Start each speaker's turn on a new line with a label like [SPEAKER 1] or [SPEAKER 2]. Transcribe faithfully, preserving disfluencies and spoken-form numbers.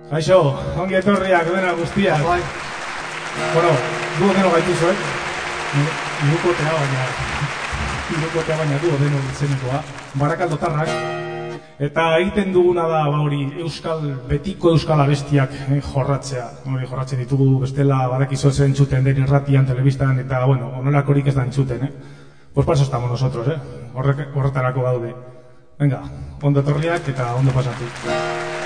[SPEAKER 1] Kaixo, ongi etorriak dena guztiak. Bueno, duo deno gaituzu, eh? Irukotea baina, irukotea baina duo deno izenekoa. Barakaldotarrak. Eta egiten duguna da, ba hori, euskal, betiko euskal abestiak eh, jorratzea. Hori jorratzen ditugu, bestela badakizu zen entzuten den irratian, telebistan, eta, bueno, onolakorik ez da entzuten, eh? Pues para eso estamos nosotros, eh? Horretarako gaude. Venga, ondo etorriak eta ondo pasatu.